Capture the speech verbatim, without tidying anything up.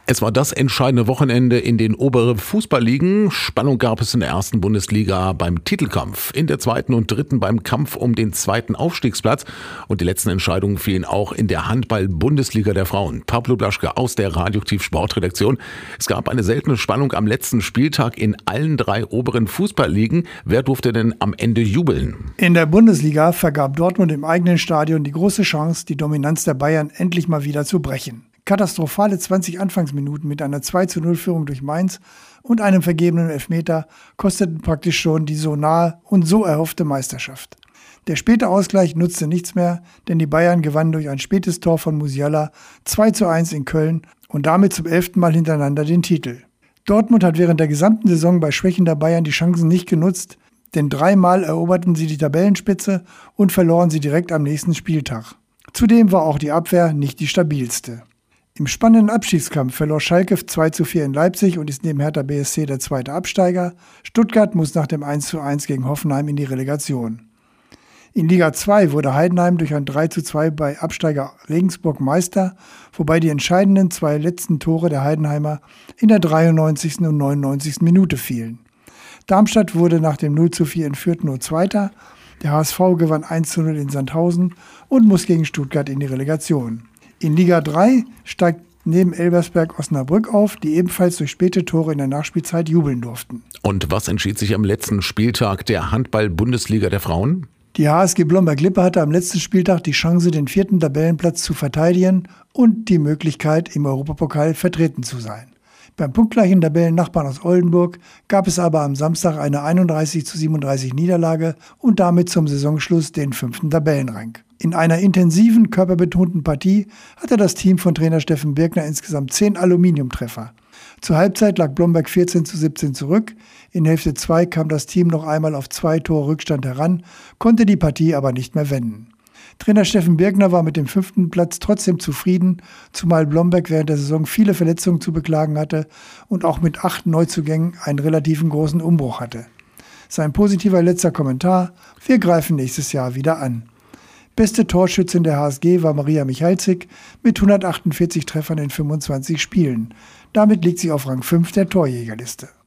Es war das entscheidende Wochenende in den oberen Fußballligen. Spannung gab es in der ersten Bundesliga beim Titelkampf, in der zweiten und dritten beim Kampf um den zweiten Aufstiegsplatz. Und die letzten Entscheidungen fielen auch in der Handball-Bundesliga der Frauen. Pablo Blaschke aus der Radioaktiv Sportredaktion. Es gab eine seltene Spannung am letzten Spieltag in allen drei oberen Fußballligen. Wer durfte denn am Ende jubeln? In der Bundesliga vergab Dortmund im eigenen Stadion die große Chance, die Dominanz der Bayern endlich mal wieder zu brechen. Katastrophale zwanzig Anfangsminuten mit einer zwei zu null Führung durch Mainz und einem vergebenen Elfmeter kosteten praktisch schon die so nahe und so erhoffte Meisterschaft. Der späte Ausgleich nutzte nichts mehr, denn die Bayern gewannen durch ein spätes Tor von Musiala zwei zu eins in Köln und damit zum elften Mal hintereinander den Titel. Dortmund hat während der gesamten Saison bei schwächender Bayern die Chancen nicht genutzt, denn dreimal eroberten sie die Tabellenspitze und verloren sie direkt am nächsten Spieltag. Zudem war auch die Abwehr nicht die stabilste. Im spannenden Abstiegskampf verlor Schalke zwei zu vier in Leipzig und ist neben Hertha B S C der zweite Absteiger. Stuttgart muss nach dem eins zu eins gegen Hoffenheim in die Relegation. In Liga zwei wurde Heidenheim durch ein drei zu zwei bei Absteiger Regensburg Meister, wobei die entscheidenden zwei letzten Tore der Heidenheimer in der dreiundneunzigsten und neunundneunzigsten Minute fielen. Darmstadt wurde nach dem null zu vier in Fürth nur Zweiter. Der H S V gewann eins zu null in Sandhausen und muss gegen Stuttgart in die Relegation. In Liga drei steigt neben Elversberg Osnabrück auf, die ebenfalls durch späte Tore in der Nachspielzeit jubeln durften. Und was entschied sich am letzten Spieltag der Handball-Bundesliga der Frauen? Die H S G Blomberg-Lippe hatte am letzten Spieltag die Chance, den vierten Tabellenplatz zu verteidigen und die Möglichkeit, im Europapokal vertreten zu sein. Beim punktgleichen Tabellennachbarn aus Oldenburg gab es aber am Samstag eine einunddreißig zu siebenunddreißig Niederlage und damit zum Saisonschluss den fünften Tabellenrang. In einer intensiven, körperbetonten Partie hatte das Team von Trainer Steffen Birkner insgesamt zehn Aluminiumtreffer. Zur Halbzeit lag Blomberg vierzehn zu siebzehn zurück. In Hälfte zwei kam das Team noch einmal auf zwei Tore Rückstand heran, konnte die Partie aber nicht mehr wenden. Trainer Steffen Birkner war mit dem fünften Platz trotzdem zufrieden, zumal Blomberg während der Saison viele Verletzungen zu beklagen hatte und auch mit acht Neuzugängen einen relativen großen Umbruch hatte. Sein positiver letzter Kommentar: Wir greifen nächstes Jahr wieder an. Beste Torschützin der H S G war Maria Michalzik mit hundertachtundvierzig Treffern in fünfundzwanzig Spielen. Damit liegt sie auf Rang fünf der Torjägerliste.